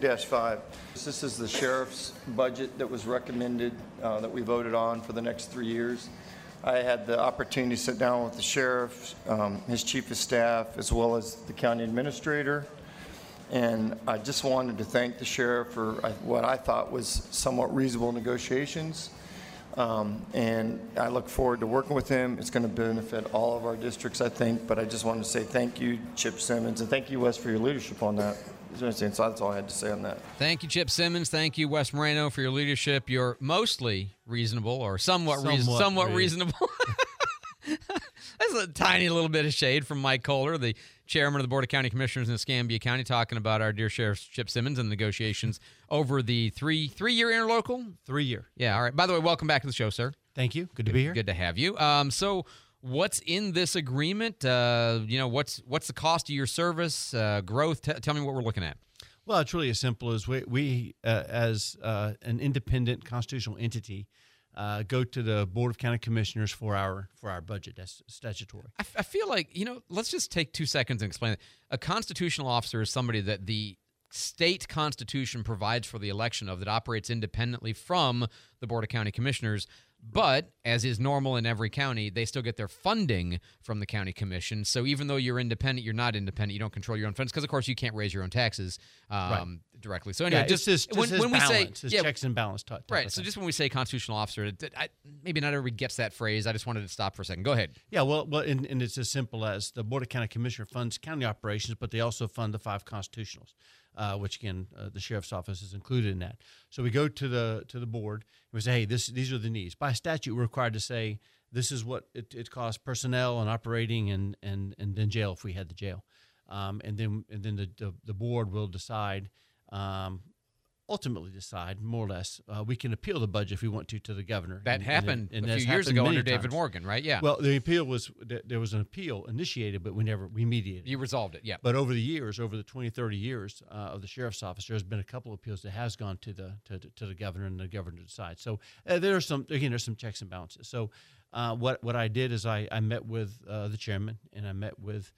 5. This is the sheriff's budget that was recommended, that we voted on for the next 3 years. I had the opportunity to sit down with the sheriff, his chief of staff, as well as the county administrator. And I just wanted to thank the sheriff for what I thought was somewhat reasonable negotiations. And I look forward to working with him. It's going to benefit all of our districts, I think. But I just wanted to say thank you, Chip Simmons, and thank you, Wes, for your leadership on that. So that's all I had to say on that. Thank you, Chip Simmons. Thank you, Wes Moreno, for your leadership. You're mostly reasonable, or somewhat reasonable. That's a tiny little bit of shade from Mike Kohler, the chairman of the Board of County Commissioners in Escambia County, talking about our dear Sheriff Chip Simmons and the negotiations over the three-year interlocal? 3 year. Yeah, all right. By the way, welcome back to the show, sir. Thank you. Good to be here. Good to have you. So what's in this agreement? What's the cost of your service, growth? Tell me what we're looking at. Well, it's really as simple as we as an independent constitutional entity, go to the Board of County Commissioners for our budget. That's statutory. I feel like, let's just take 2 seconds and explain it. A constitutional officer is somebody that the state constitution provides for the election of, that operates independently from the Board of County Commissioners. But, as is normal in every county, they still get their funding from the county commission. So even though you're independent, you're not independent. You don't control your own funds because, of course, you can't raise your own taxes directly. So anyway, when we say checks and balance type right. So just when we say constitutional officer, maybe not everybody gets that phrase. I just wanted to stop for a second. Go ahead. Yeah, well, and it's as simple as the Board of County Commissioner funds county operations, but they also fund the 5 constitutionals. Which again, the sheriff's office is included in that. So we go to the board and we say, hey, these are the needs. By statute, we're required to say this is what it costs personnel and operating and then jail if we had the jail, and then the board will decide. Ultimately decide, more or less. We can appeal the budget if we want to the governor. That happened a few years ago under David Morgan, right? Yeah. Well, the appeal there was an appeal initiated, but we mediated. You resolved it, yeah. But over the 20, 30 years of the sheriff's office, there's been a couple of appeals that has gone to the governor, and the governor decides. So there's some checks and balances. So what I did is I met with the chairman, and I met with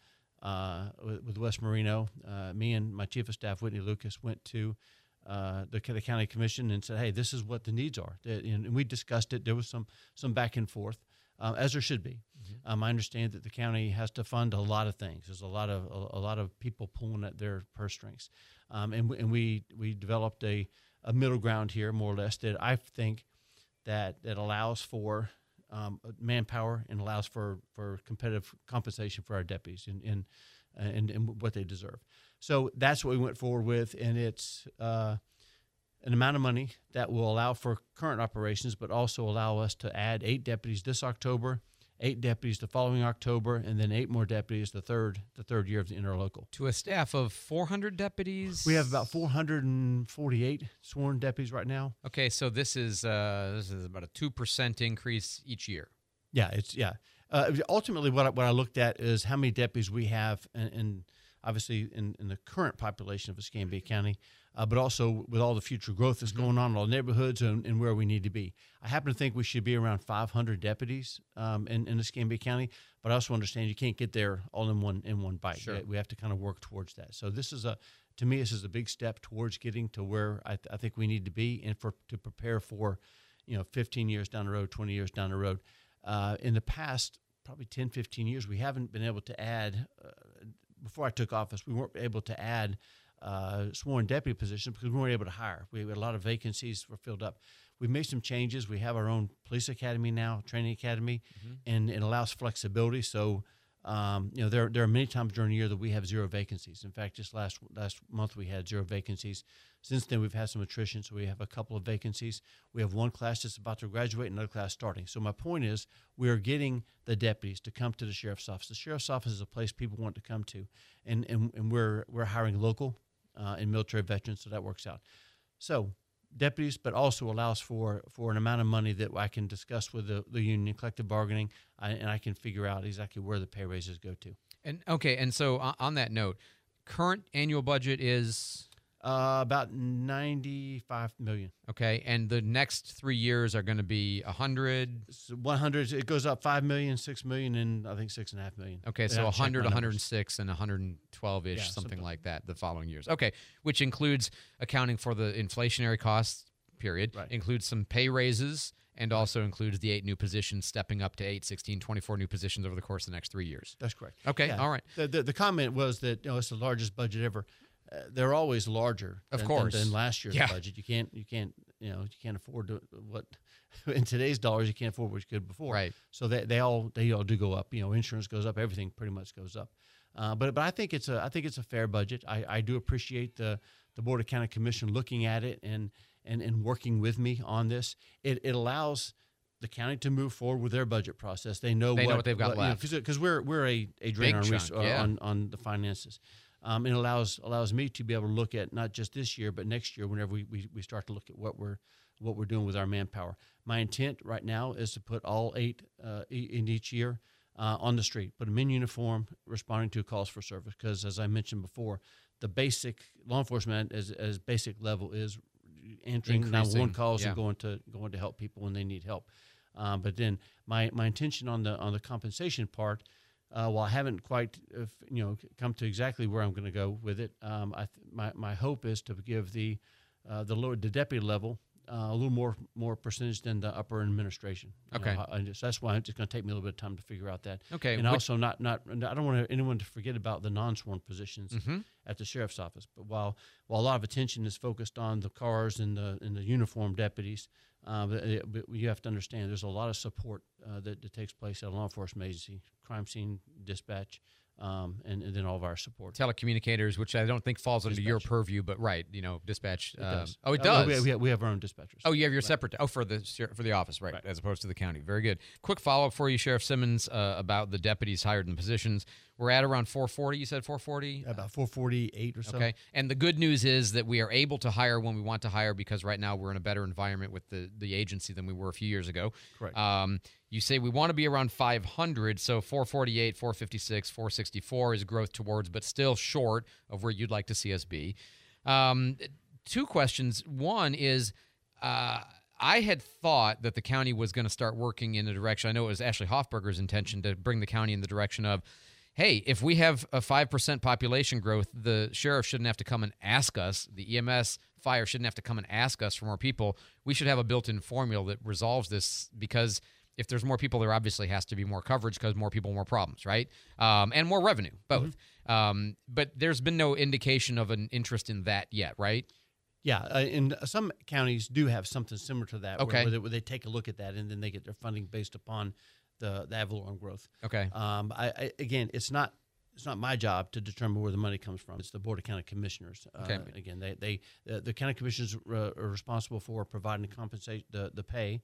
Wes Moreno. Me and my chief of staff, Whitney Lucas, went to the county commission and said, hey, this is what the needs are. And we discussed it. There was some back and forth, as there should be. Mm-hmm. I understand that the county has to fund a lot of things. There's a lot of people pulling at their purse strings. And we developed a middle ground here, more or less, that I think that allows for manpower and allows for competitive compensation for our deputies and what they deserve. So that's what we went forward with, and it's an amount of money that will allow for current operations, but also allow us to add 8 deputies this October, 8 deputies the following October, and then 8 more deputies the third year of the interlocal. To a staff of 400 deputies? We have about 448 sworn deputies right now. Okay, so this is about a 2% increase each year. Yeah, ultimately, what I looked at is how many deputies we have, and obviously in the current population of Escambia County, but also with all the future growth that's going on in all neighborhoods and where we need to be. I happen to think we should be around 500 deputies in Escambia County, but I also understand you can't get there all in one bite. Sure. We have to kind of work towards that. So to me, this is a big step towards getting to where I think we need to be, and to prepare for 15 years down the road, 20 years down the road. In the past, probably 10, 15 years, we haven't been able to add, before I took office, we weren't able to add sworn deputy positions because we weren't able to hire. We had a lot of vacancies were filled up. We've made some changes. We have our own police academy now, training academy, and it allows flexibility. So, there are many times during the year that we have 0 vacancies. In fact, just last month we had 0 vacancies. Since then, we've had some attrition, so we have a couple of vacancies. We have one class that's about to graduate, another class starting. So my point is, we are getting the deputies to come to the sheriff's office. The sheriff's office is a place people want to come to, and we're hiring local and military veterans, so that works out. So deputies, but also allows for an amount of money that I can discuss with the union, collective bargaining, and I can figure out exactly where the pay raises go to. And so on that note, current annual budget is About 95 million. Okay, and the next 3 years are going to be 100. So 100. It goes up 5 million, 6 million, and I think 6.5 million. Okay, so I'll check 100, my numbers. 106, and 112-ish, Yeah, something something like that, the following years. Okay, which includes accounting for the inflationary costs, period. Right. Includes some pay raises, and also includes the 8 new positions, stepping up to 8, 16, 24 new positions over the course of the next 3 years. That's correct. Okay, Yeah. all right. The comment was that it's the largest budget ever. They're always larger, Of course. than last year's Yeah. budget. You can't afford what in today's dollars you can't afford what you could before. Right. So they all do go up. Insurance goes up. Everything pretty much goes up. But I think it's a fair budget. I do appreciate the Board of County Commission looking at it and working with me on this. It allows the county to move forward with their budget process. They know what they've got left. Because we're a drain Big chunk, yeah. on the finances. It allows me to be able to look at not just this year, but next year whenever we start to look at what we're doing with our manpower. My intent right now is to put all 8 in each year on the street, put them in uniform, responding to calls for service. Because as I mentioned before, the basic law enforcement as basic level is answering 911 calls and going to help people when they need help. But then my intention on the compensation part. While I haven't quite, come to exactly where I'm going to go with it, my hope is to give the deputy level a little more percentage than the upper administration. Okay. So that's why it's just going to take me a little bit of time to figure out that. Okay. And also I don't want anyone to forget about the non-sworn positions Mm-hmm. at the sheriff's office. But while a lot of attention is focused on the cars and the uniformed deputies, but you have to understand there's a lot of support that takes place at a law enforcement agency, crime scene dispatch, and then all of our support. Telecommunicators, which I don't think falls under your Dispatch. purview, but right, dispatch. It does. Oh, it does. We have our own dispatchers. Oh, you have your separate. Oh, for the office, right, as opposed to the county. Very good. Quick follow up for you, Sheriff Simmons, about the deputies hired in positions. We're at around 440. You said 440. About 448 or so. Okay. And the good news is that we are able to hire when we want to hire because right now we're in a better environment with the agency than we were a few years ago. Correct. You say we want to be around 500, so 448, 456, 464 is growth towards, but still short of where you'd like to see us be. 2 questions. One is, I had thought that the county was going to start working in a direction. I know it was Ashley Hoffberger's intention to bring the county in the direction of, hey, if we have a 5% population growth, the sheriff shouldn't have to come and ask us, the EMS fire shouldn't have to come and ask us for more people. We should have a built-in formula that resolves this because if there's more people, there obviously has to be more coverage because more people, more problems, right? And more revenue, both. Mm-hmm. But there's been no indication of an interest in that yet, right? Yeah, and some counties do have something similar to that. Okay. Where they take a look at that and then they get their funding based upon the ad valorem growth. Okay. Again, it's not my job to determine where the money comes from. It's the Board of County Commissioners. Okay. Again, the county commissioners are responsible for providing the pay,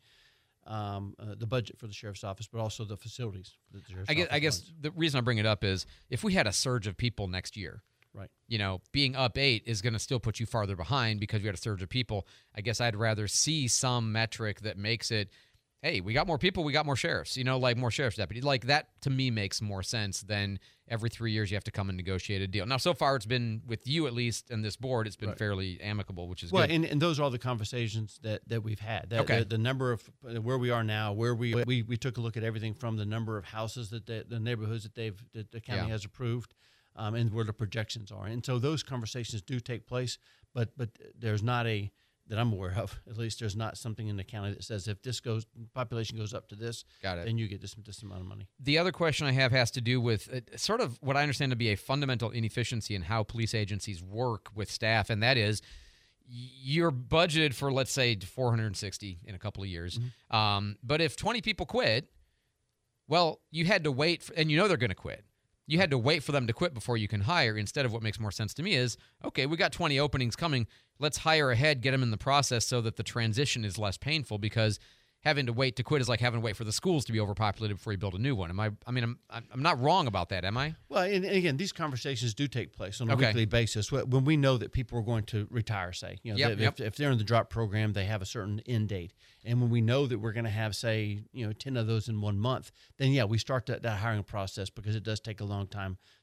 the budget for the sheriff's office, but also the facilities. For the sheriff's office I guess runs. the reason I bring it up is if we had a surge of people next year, Right. Being up 8 is going to still put you farther behind because we had a surge of people. I guess I'd rather see some metric that makes it, hey, we got more people, we got more sheriffs, like more sheriff's deputies. Like that to me makes more sense than every 3 years you have to come and negotiate a deal. Now, so far it's been, with you at least, and this board, it's been fairly amicable, which is good. And those are all the conversations that we've had. Okay. The number of where we are now, where we took a look at everything from the number of houses that the neighborhoods that the county has approved, and where the projections are. And so those conversations do take place, but there's not that I'm aware of, at least there's not something in the county that says if population goes up to this, then you get this amount of money. The other question I have has to do with sort of what I understand to be a fundamental inefficiency in how police agencies work with staff, and that is you're budgeted for, let's say, 460 in a couple of years. Mm-hmm. But if 20 people quit, well, you had to wait, and they're going to quit. You had to wait for them to quit before you can hire. Instead of what makes more sense to me is, okay, we got 20 openings coming. Let's hire ahead, get them in the process so that the transition is less painful because having to wait to quit is like having to wait for the schools to be overpopulated before you build a new one. I'm not wrong about that, am I? Well, and again, these conversations do take place on a weekly basis when we know that people are going to retire, say. If they're in the drop program, they have a certain end date. And when we know that we're going to have, say, 10 of those in 1 month, then, we start that hiring process because it does take a long time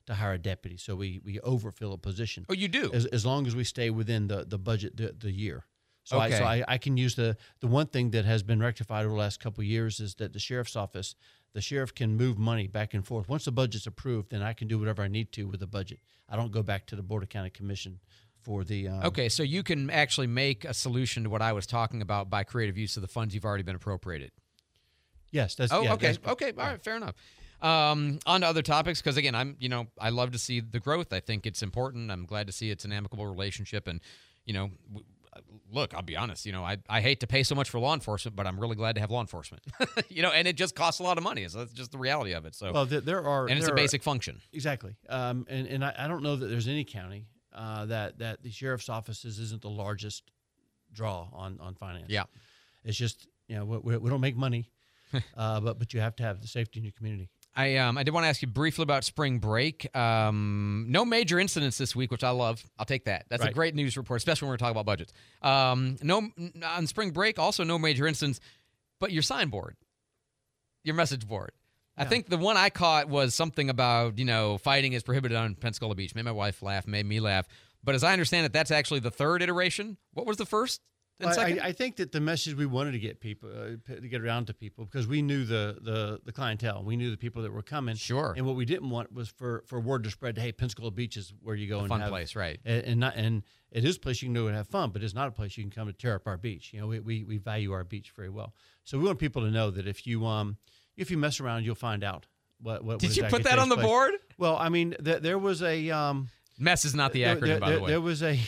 to hire a deputy. So we overfill a position. Oh, you do? As long as we stay within the budget the year. So Okay. I can use the one thing that has been rectified over the last couple of years is that the sheriff's office, the sheriff can move money back and forth. Once the budget's approved, then I can do whatever I need to with the budget. I don't go back to the Board of County Commission for the. Okay, so you can actually make a solution to what I was talking about by creative use of the funds you've already been appropriated. Yes, that's. Oh, yeah, okay, that's- okay, all right, fair enough. On to other topics, because again, I love to see the growth. I think it's important. I'm glad to see it's an amicable relationship, and look, I'll be honest. I hate to pay so much for law enforcement, but I'm really glad to have law enforcement. And it just costs a lot of money. So that's just the reality of it. So, Well, there are, and it's there a are- basic function. Exactly. And I don't know that there's any county that the sheriff's offices isn't the largest draw on finance. Yeah. It's just we don't make money, but you have to have the safety in your community. I did want to ask you briefly about spring break. No major incidents this week, which I love. I'll take that. That's a Right. great news report, especially when we're talking about budgets. No, on spring break, also no major incidents, but your signboard, your message board. I think the one I caught was something about, fighting is prohibited on Pensacola Beach. Made my wife laugh, made me laugh. But as I understand it, that's actually the third iteration. What was the first and second? I think that the message we wanted to get people to get around to people, because we knew the clientele, we knew the people that were coming. Sure. And what we didn't want was for word to spread. Hey, Pensacola Beach is where you go and Fun have, place, right. and it is a place you can go and have fun, but it's not a place you can come to tear up our beach. We value our beach very well, so we want people to know that if you mess around, you'll find out what Did you exactly put that takes on the place. board? Well, I mean, there was a Mess is not the acronym, by the way. there was a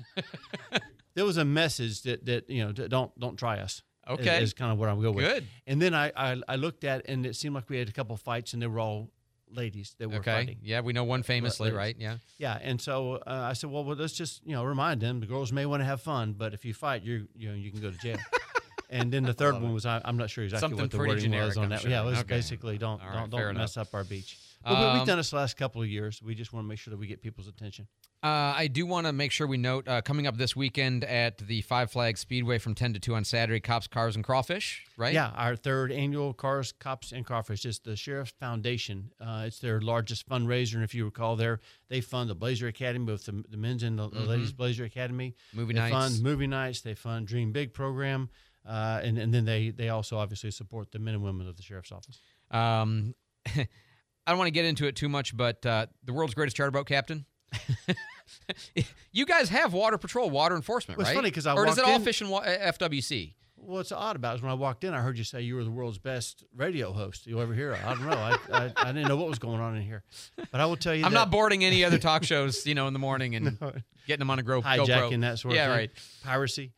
there was a message that don't try us. Okay. is kind of what I'm going with. Good. And then I looked at, and it seemed like we had a couple of fights, and they were all ladies that were Okay. fighting. Yeah, we know one famously, Ladies. right? Yeah. Yeah, and so I said, well, let's just remind them the girls may want to have fun, but if you fight, you can go to jail. And then the third one was I'm not sure exactly Something what the pretty wording generic, was on I'm that. sure. Yeah, it was Okay. basically don't All right, fair mess up our beach. But we've done this the last couple of years. We just want to make sure that we get people's attention. I do want to make sure we note coming up this weekend at the Five Flags Speedway from 10 to 2 on Saturday, Cops, Cars, and Crawfish, right? Yeah, our third annual Cars, Cops, and Crawfish. It's the Sheriff's Foundation. It's their largest fundraiser, and if you recall, they fund the Blazer Academy, both the men's and the ladies' Blazer Academy. Movie They nights. fund movie nights. They fund Dream Big program, and then they also obviously support the men and women of the Sheriff's Office. I don't want to get into it too much, but the world's greatest charter boat captain. You guys have Water Patrol, water enforcement, Well, it's right? funny 'cause I or does it walked all in- fish and FWC? What's odd about it is when I walked in, I heard you say you were the world's best radio host you'll ever hear. I don't know. I didn't know what was going on in here, but I will tell you, I'm that not boarding any other talk shows, in the morning and getting them on a GoPro. hijacking that sort of thing. right. Piracy.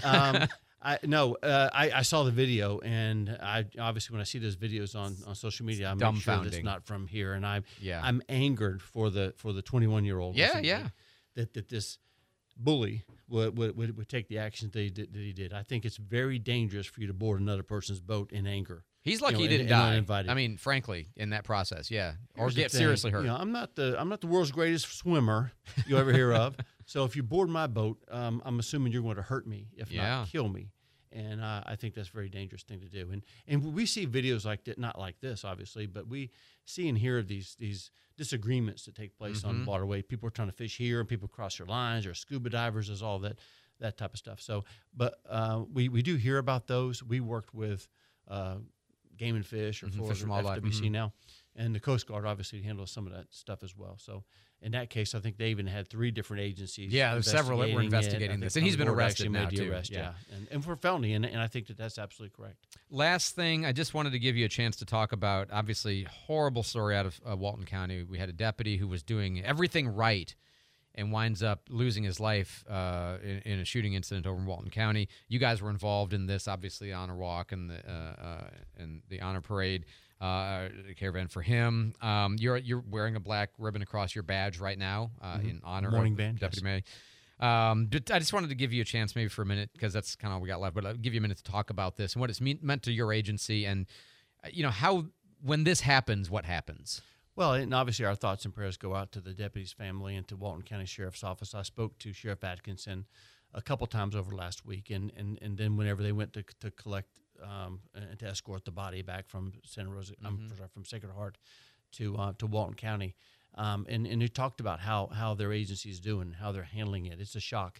I saw the video, and I obviously when I see those videos on social media, I'm sure dumbfounding. that's not from here, and I'm Yeah. angered for the 21-year-old. Yeah. That this bully would take the actions that he did. I think it's very dangerous for you to board another person's boat in anger. He's lucky he and- didn't and die. uninvited. I mean, frankly, in that process, yeah, or Here's the get thing, seriously hurt. I'm not the world's greatest swimmer you'll ever hear of. So if you board my boat, I'm assuming you're going to hurt me, if Yeah. not kill me. And I think that's a very dangerous thing to do. And we see videos like that, not like this, obviously, but we see and hear these disagreements that take place on the waterway. People are trying to fish here, and people cross their lines, or scuba divers, there's all that type of stuff. So, but we do hear about those. We worked with Game and Fish or Fish and Wildlife, FWC now, and the Coast Guard obviously handles some of that stuff as well. So in that case, I think they even had 3 different agencies. Yeah, there's several that were investigating I think this, and he's the been board arrested actually now, made the too. arrest, Yeah. and for felony, and I think that's absolutely correct. Last thing, I just wanted to give you a chance to talk about, obviously, horrible story out of Walton County. We had a deputy who was doing everything right and winds up losing his life in a shooting incident over in Walton County. You guys were involved in this, obviously, honor walk and the honor parade, caravan for him. You're wearing a black ribbon across your badge right now in honor Morning of band, Deputy yes. May. But I just wanted to give you a chance maybe for a minute, because that's kind of all we got left, but I'll give you a minute to talk about this and what it's meant to your agency, and how, when this happens, what happens. Well, and obviously our thoughts and prayers go out to the deputy's family and to Walton County Sheriff's Office. I spoke to Sheriff Atkinson a couple times over last week, and then whenever they went to collect and to escort the body back from Santa Rosa, from Sacred Heart to Walton County, And he talked about how their agency is doing, how they're handling it. It's a shock.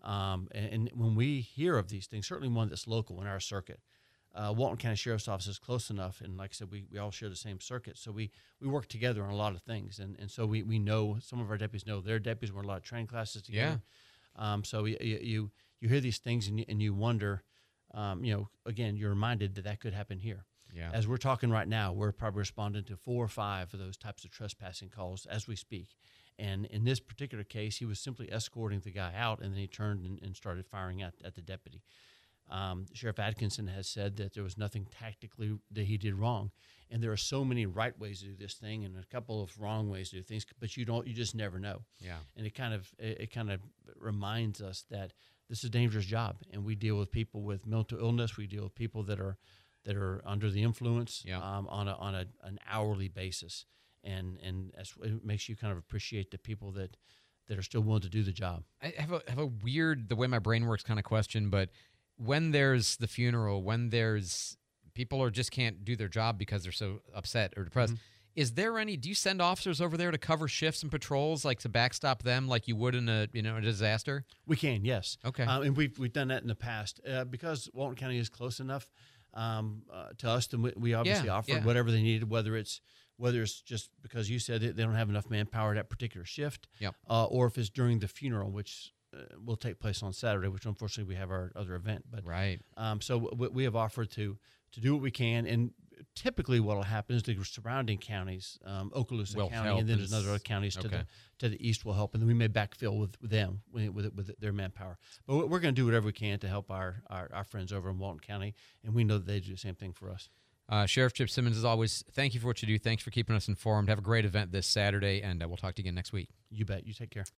And when we hear of these things, certainly one that's local in our circuit, Walton County Sheriff's Office is close enough, and like I said, we all share the same circuit, so we work together on a lot of things, and so we know, some of our deputies know their deputies. We're in a lot of training classes together. So you hear these things and you wonder, again, you're reminded that could happen here. Yeah. As we're talking right now, we're probably responding to 4 or 5 of those types of trespassing calls as we speak. And in this particular case, he was simply escorting the guy out, and then he turned and started firing at the deputy. Sheriff Atkinson has said that there was nothing tactically that he did wrong, and there are so many right ways to do this thing and a couple of wrong ways to do things, but you just never know. Yeah. And it kind of reminds us that this is a dangerous job, and we deal with people with mental illness. We deal with people that are under the influence on an hourly basis, and it makes you kind of appreciate the people that are still willing to do the job. I have a weird, the way my brain works kind of question, but when there's the funeral, when there's people or just can't do their job because they're so upset or depressed, is there do you send officers over there to cover shifts and patrols, like to backstop them like you would in a disaster? We can, yes. Okay. And we've done that in the past because Walton County is close enough to us, and we obviously offered whatever they needed, whether it's just because you said they don't have enough manpower at that particular shift, or if it's during the funeral, which will take place on Saturday, which unfortunately we have our other event. But right. So we have offered to do what we can, and typically what will happen is the surrounding counties, Okaloosa County, and then there's other counties to the east will help, and then we may backfill with them with their manpower. But we're going to do whatever we can to help our friends over in Walton County, and we know that they do the same thing for us. Sheriff Chip Simmons, as always, thank you for what you do. Thanks for keeping us informed. Have a great event this Saturday, and we'll talk to you again next week. You bet. You take care.